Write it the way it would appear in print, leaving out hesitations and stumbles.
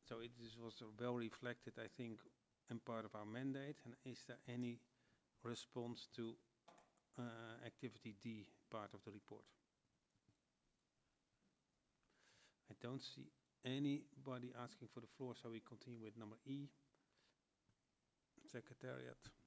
So it was well reflected, I think, in part of our mandate. And is there any response to activity D, part of the report? I don't see anybody asking for the floor, so we continue with number E. Secretariat.